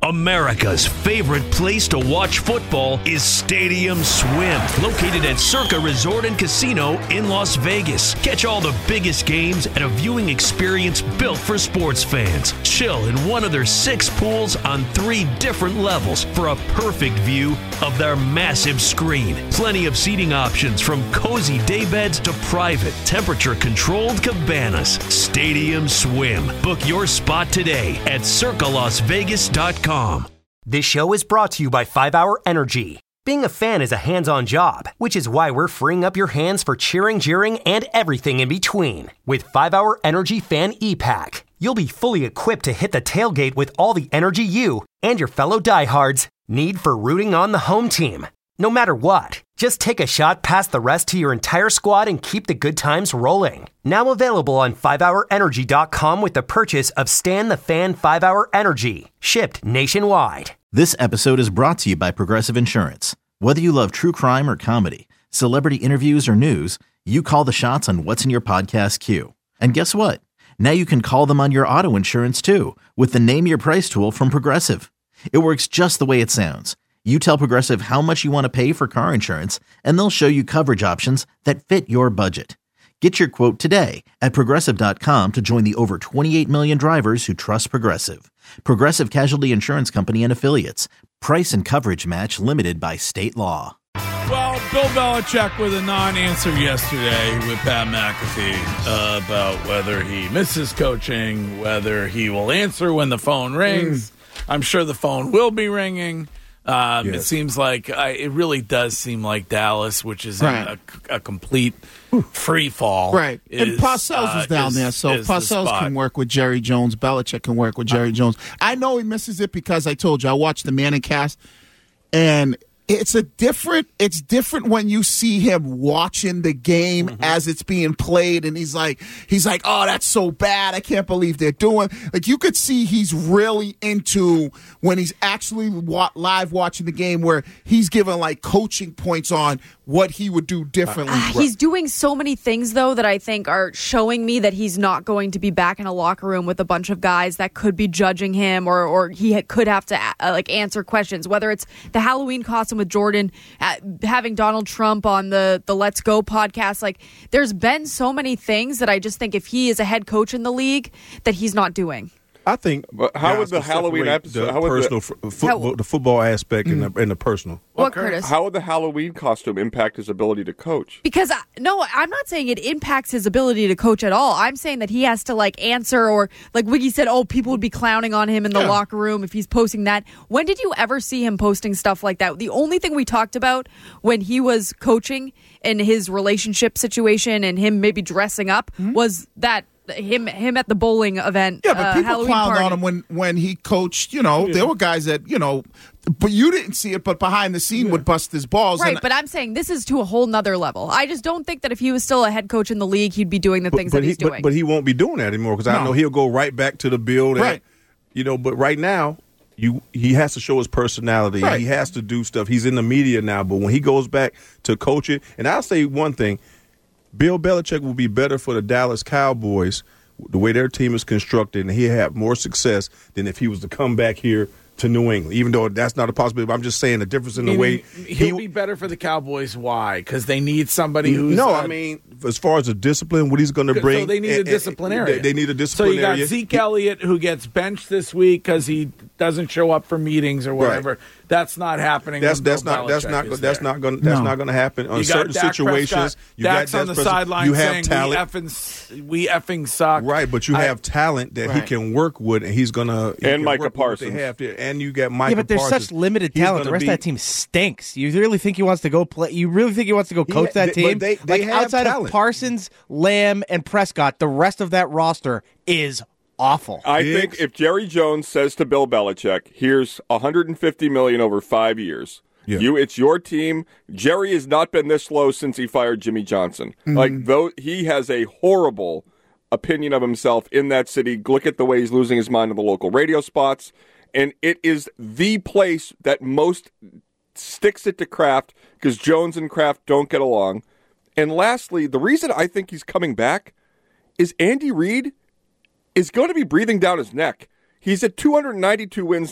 America's favorite place to watch football is Stadium Swim, located at Circa Resort and Casino in Las Vegas. Catch all the biggest games at a viewing experience built for sports fans. Chill in one of their 6 pools on 3 different levels for a perfect view of their massive screen. Plenty of seating options from cozy daybeds to private, temperature-controlled cabanas. Stadium Swim. Book your spot today at circalasvegas.com. This show is brought to you by 5 Hour Energy. Being a fan is a hands-on job, which is why we're freeing up your hands for cheering, jeering, and everything in between. With 5 Hour Energy Fan E-Pack, you'll be fully equipped to hit the tailgate with all the energy you and your fellow diehards need for rooting on the home team. No matter what, just take a shot past the rest to your entire squad and keep the good times rolling. Now available on 5hourenergy.com with the purchase of Stan the Fan 5 Hour Energy, shipped nationwide. This episode is brought to you by Progressive Insurance. Whether you love true crime or comedy, celebrity interviews or news, you call the shots on what's in your podcast queue. And guess what? Now you can call them on your auto insurance too with the Name Your Price tool from Progressive. It works just the way it sounds. You tell Progressive how much you want to pay for car insurance, and they'll show you coverage options that fit your budget. Get your quote today at Progressive.com to join the over 28 million drivers who trust Progressive. Progressive Casualty Insurance Company and Affiliates. Price and coverage match limited by state law. Well, Bill Belichick with a non-answer yesterday with Pat McAfee about whether he misses coaching, whether he will answer when the phone rings. I'm sure the phone will be ringing. Yes. It seems like it really does seem like Dallas, which is a complete free fall. Right. And Parcells is down there, so Parcells can work with Jerry Jones. Belichick can work with Jerry Jones. I know he misses it because I told you I watched the Manning cast, and it's different when you see him watching the game as it's being played, and he's like, oh, that's so bad. I can't believe they're doing. Like, you could see he's really into when he's actually live watching the game, where he's giving like coaching points on what he would do differently. He's doing so many things, though, that I think are showing me that he's not going to be back in a locker room with a bunch of guys that could be judging him, or he could have to answer questions, whether it's the Halloween costume with Jordan, having Donald Trump on the Let's Go podcast. Like, there's been so many things that I just think if he is a head coach in the league that he's not doing. I think. But how would the Halloween episode, the football aspect and the personal? What, Curtis? How would the Halloween costume impact his ability to coach? Because no, I'm not saying it impacts his ability to coach at all. I'm saying that he has to answer, or like Wiggy said, people would be clowning on him in the locker room if he's posting that. When did you ever see him posting stuff like that? The only thing we talked about when he was coaching in his relationship situation and him maybe dressing up was that. Him at the bowling event. Yeah, but people Halloween clowned party. on him when he coached. There were guys that but you didn't see it. But behind the scene would bust his balls. Right, but I'm saying this is to a whole nother level. I just don't think that if he was still a head coach in the league, he'd be doing the things that he's doing. But he won't be doing that anymore, because I know he'll go right back to the build. Right. But right now, he has to show his personality. Right. He has to do stuff. He's in the media now, but when he goes back to coaching, and I'll say one thing. Bill Belichick will be better for the Dallas Cowboys, the way their team is constructed, and he'll have more success than if he was to come back here to New England, even though that's not a possibility. But I'm just saying the difference in the way he'll be better for the Cowboys. Why? Because they need somebody who's I mean, as far as the discipline, what he's going to bring. So they need a disciplinarian. They need a disciplinarian. So you got Zeke Elliott, who gets benched this week because he doesn't show up for meetings or whatever. Right. That's not happening. That's not going to happen on certain situations. You Dak's got on the sideline. You have talent. We effing suck. Right, but you have talent that he can work with, and he's gonna and Micah Parsons. And you got Micah. Yeah, but there's Parsons. such limited talent. The rest of that team stinks. You really think he wants to go play? You really think he wants to go coach that team? They have outside talent. of Parsons, Lamb, and Prescott, the rest of that roster is awful. I think if Jerry Jones says to Bill Belichick, here's $150 million over 5 years. Yeah. It's your team. Jerry has not been this low since he fired Jimmy Johnson. Though he has a horrible opinion of himself in that city. Look at the way he's losing his mind in the local radio spots. And it is the place that most sticks it to Kraft, because Jones and Kraft don't get along. And lastly, the reason I think he's coming back is Andy Reid is going to be breathing down his neck. He's at 292 wins now.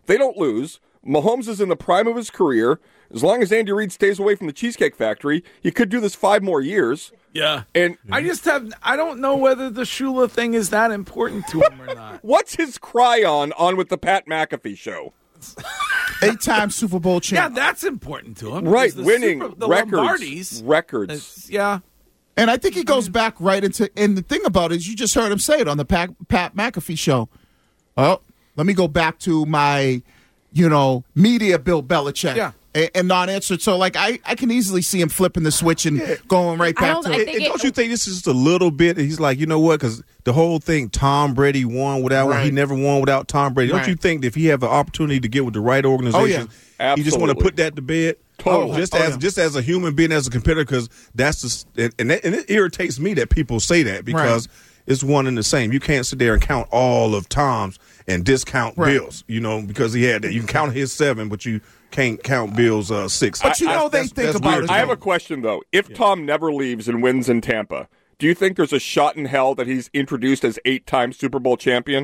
They don't lose. Mahomes is in the prime of his career. As long as Andy Reid stays away from the Cheesecake Factory, he could do this 5 more years. Yeah. And I don't know whether the Shula thing is that important to him or not. What's his cry on with the Pat McAfee show? 8-time Super Bowl champ. Yeah, that's important to him. Right, winning the records. Lombardis. Records. Yeah. And I think he goes back right into, and the thing about it is you just heard him say it on the Pat McAfee show. Oh, let me go back to my, media Bill Belichick. Yeah. And not answered. So, I can easily see him flipping the switch and going right back to it. Don't you think this is just a little bit? He's like, you know what? Because the whole thing, Tom Brady won without one. He never won without Tom Brady. Don't you think that if he have an opportunity to get with the right organization, you just want to put that to bed? Totally. Just as a human being, as a competitor, because that's and it irritates me that people say that because it's one and the same. You can't sit there and count all of Tom's and discount Bill's, because he had that. You can count his 7, but you can't count Bill's 6. But they think about it. I have a question, though. If Tom never leaves and wins in Tampa, do you think there's a shot in hell that he's introduced as 8-time Super Bowl champion?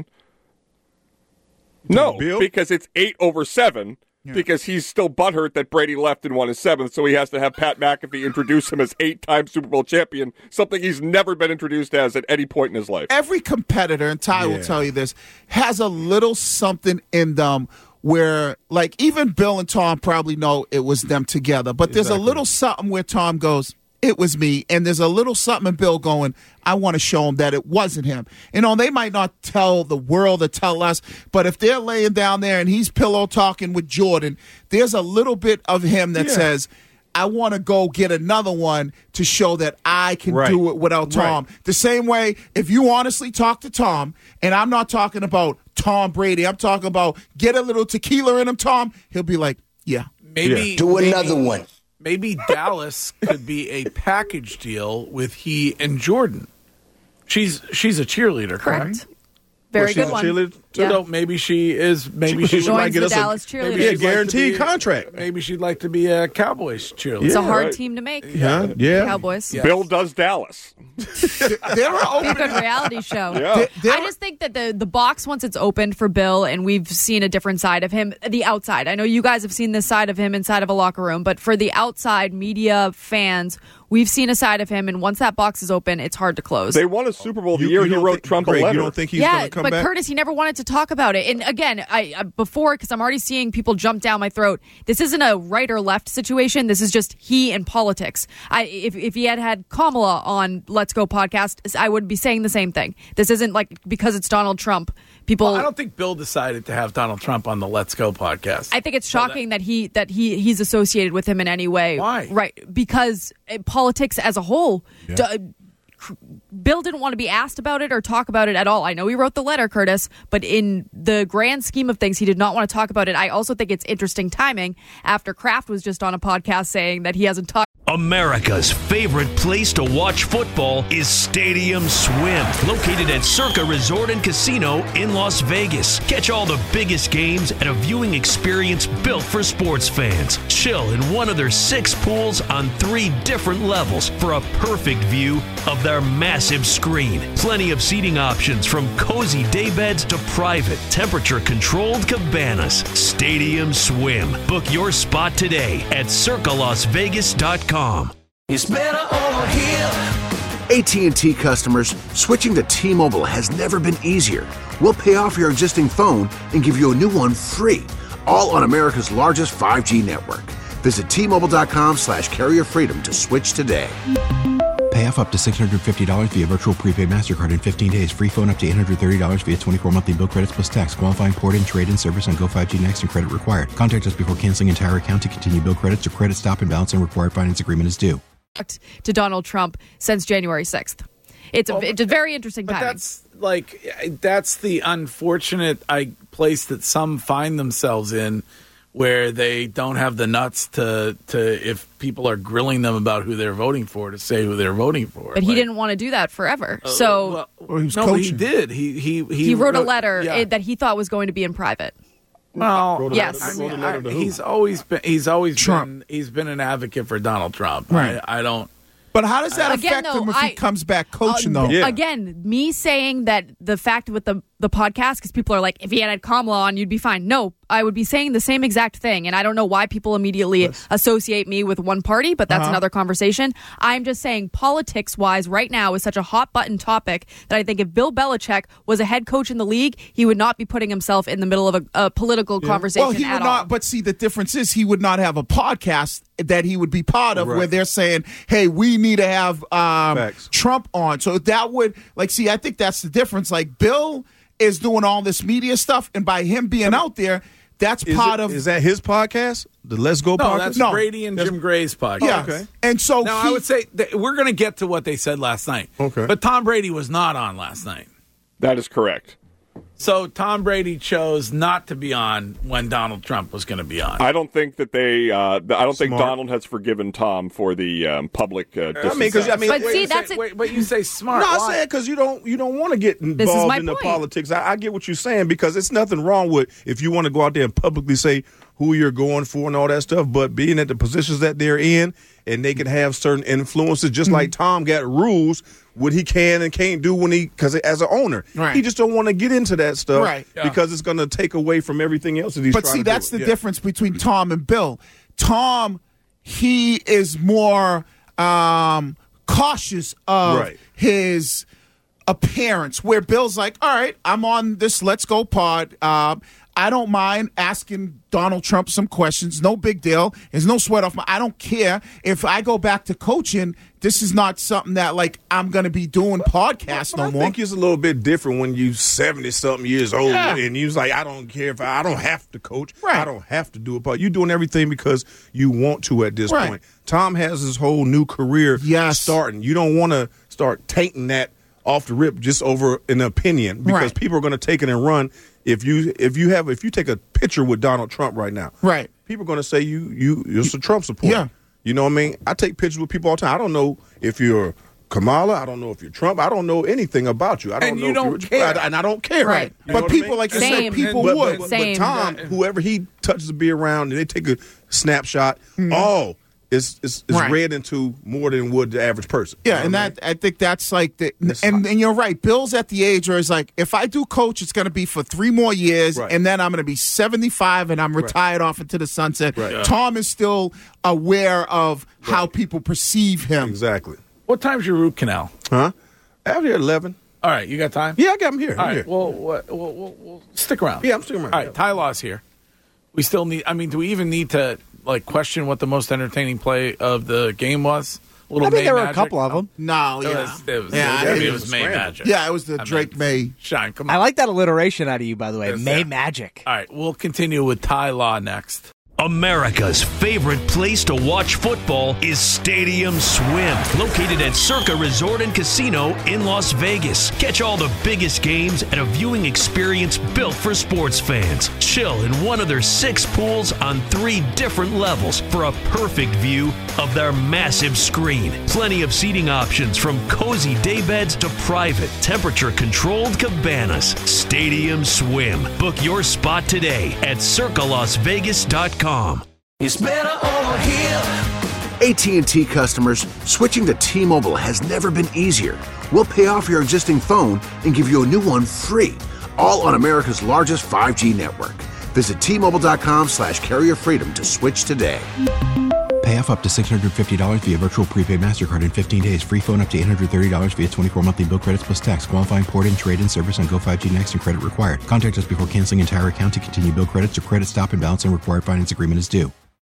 No, because it's 8 over 7. Yeah. Because he's still butthurt that Brady left and won his 7th, so he has to have Pat McAfee introduce him as 8-time Super Bowl champion, something he's never been introduced as at any point in his life. Every competitor, and Ty will tell you this, has a little something in them where, even Bill and Tom probably know it was them together, but there's a little something where Tom goes, it was me, and there's a little something in Bill going, I want to show him that it wasn't him. They might not tell the world or tell us, but if they're laying down there and he's pillow talking with Jordan, there's a little bit of him that says, I want to go get another one to show that I can do it without Tom. Right. The same way, if you honestly talk to Tom, and I'm not talking about Tom Brady, I'm talking about get a little tequila in him, Tom, he'll be like, maybe do another one. Maybe Dallas could be a package deal with he and Jordan. She's a cheerleader, correct? Very good one. So maybe she is. Maybe she might get us Dallas cheerleader. Maybe a guaranteed contract. Maybe she'd like to be a Cowboys cheerleader. It's a hard team to make. Yeah. Cowboys. Yes. Bill does Dallas. There are a good reality show. Yeah. I just think that the box, once it's opened for Bill, and we've seen a different side of him, the outside. I know you guys have seen this side of him inside of a locker room, but for the outside media fans, we've seen a side of him, and once that box is open, it's hard to close. They won a Super Bowl the year he wrote Trump a letter. You don't think he's going to come back? But Curtis, he never wanted to talk about it. And again, because I'm already seeing people jump down my throat, this isn't a right or left situation. This is just he and politics. If he had Kamala on Let's Go podcast, I would be saying the same thing. This isn't because it's Donald Trump. People. I don't think Bill decided to have Donald Trump on the Let's Go podcast. I think it's shocking that he's associated with him in any way. Why? Right, because politics as a whole. Yeah. Bill didn't want to be asked about it or talk about it at all. I know he wrote the letter, Curtis, but in the grand scheme of things, he did not want to talk about it. I also think it's interesting timing after Kraft was just on a podcast saying that he hasn't talked. America's favorite place to watch football is Stadium Swim, located at Circa Resort and Casino in Las Vegas. Catch all the biggest games at a viewing experience built for sports fans. Chill in one of their 6 pools on 3 different levels for a perfect view of their massive screen. Plenty of seating options from cozy daybeds to private, temperature-controlled cabanas. Stadium Swim. Book your spot today at circalasvegas.com. It's better over here. AT&T customers, switching to T-Mobile has never been easier. We'll pay off your existing phone and give you a new one free, all on America's largest 5G network. Visit T-Mobile.com/carrier freedom to switch today. Pay off up to $650 via virtual prepaid MasterCard in 15 days. Free phone up to $830 via 24 monthly bill credits plus tax. Qualifying port and trade-in service on Go5G Next and credit required. Contact us before canceling entire account to continue bill credits or credit stop and balance and required finance agreement is due. To Donald Trump since January 6th. It's a very interesting timing. That's the unfortunate place that some find themselves in, where they don't have the nuts to if people are grilling them about who they're voting for, to say who they're voting for. But he didn't want to do that forever. He was coaching. He did. He wrote a letter that he thought was going to be in private. Well, yes. He's always been an advocate for Donald Trump. Right. I don't. But how does that affect him if he comes back coaching, though? Again, me saying that the fact with the podcast, because people are like, if he had Kamala on, you'd be fine. No, I would be saying the same exact thing. And I don't know why people immediately associate me with one party, but that's another conversation. I'm just saying politics-wise right now is such a hot-button topic that I think if Bill Belichick was a head coach in the league, he would not be putting himself in the middle of a political conversation well, he would not, but see, the difference is he would not have a podcast that he would be part of where they're saying, hey, we need to have Trump on. So that would, I think that's the difference. Like, Bill is doing all this media stuff, and by him being out there, that's part of... Is that his podcast? The Let's Go podcast? That's Brady and Jim Gray's podcast. Yeah. Okay. And so now I would say that we're going to get to what they said last night. Okay. But Tom Brady was not on last night. That is correct. So Tom Brady chose not to be on when Donald Trump was going to be on. I don't think that they. I don't think Donald has forgiven Tom for the public. But you say smart. No, I said because you don't want to get involved in the politics. I get what you're saying because it's nothing wrong with if you want to go out there and publicly say who you're going for and all that stuff. But being at the positions that they're in, and they can have certain influences, just like Tom got rules. What he can and can't do because as an owner, he just don't want to get into that stuff because it's going to take away from everything else that he's trying to do. But see, that's the difference between Tom and Bill. Tom, he is more cautious of his appearance, where Bill's like, all right, I'm on this Let's Go pod. I don't mind asking Donald Trump some questions. No big deal. There's no sweat off I don't care. If I go back to coaching, this is not something that, I'm going to be doing podcasts no more. I think it's a little bit different when you 70-something years old and you're like, I don't care if I don't have to coach. I don't have to do a pod. You're doing everything because you want to at this point. Tom has his whole new career starting. You don't want to start tainting that off the rip just over an opinion because people are going to take it and run. If you take a picture with Donald Trump right now, people are going to say you're a Trump supporter. Yeah. You know what I mean? I take pictures with people all the time. I don't know if you're Kamala. I don't know if you're Trump. I don't know anything about you. I don't know. You don't care. And I don't care. Right. But people, like you said, people would. But Tom, whoever he touches to be around, and they take a snapshot. It's read into more than would the average person. Yeah, and that I think that's like and you're right. Bill's at the age where it's like, if I do coach, it's going to be for 3 more years, and then I'm going to be 75 and I'm retired off into the sunset. Right. Tom is still aware of how people perceive him. Exactly. What time's your root canal? Huh? After 11. All right, you got time? Yeah, I got him here. All right, we'll stick around. Yeah, I'm sticking around. All right, Ty Law's here. We still need. I mean, do we even need to question what the most entertaining play of the game was? I think there were a couple of them. No, it was May Magic. Yeah, it was the Drake May. Shine, come on. I like that alliteration out of you, by the way. May Magic. All right, we'll continue with Ty Law next. America's favorite place to watch football is Stadium Swim, located at Circa Resort and Casino in Las Vegas. Catch all the biggest games at a viewing experience built for sports fans. Chill in one of their 6 pools on 3 different levels for a perfect view of their massive screen. Plenty of seating options from cozy daybeds to private, temperature-controlled cabanas. Stadium Swim. Book your spot today at circalasvegas.com. It's better over here. AT&T customers, switching to T-Mobile has never been easier. We'll pay off your existing phone and give you a new one free, all on America's largest 5G network. Visit T-Mobile.com/carrier freedom to switch today. Pay off up to $650 via virtual prepaid MasterCard in 15 days. Free phone up to $830 via 24 monthly bill credits plus tax. Qualifying port and trade-in service on Go 5G Next and credit required. Contact us before canceling entire account to continue bill credits or credit stop and balance and required finance agreement is due.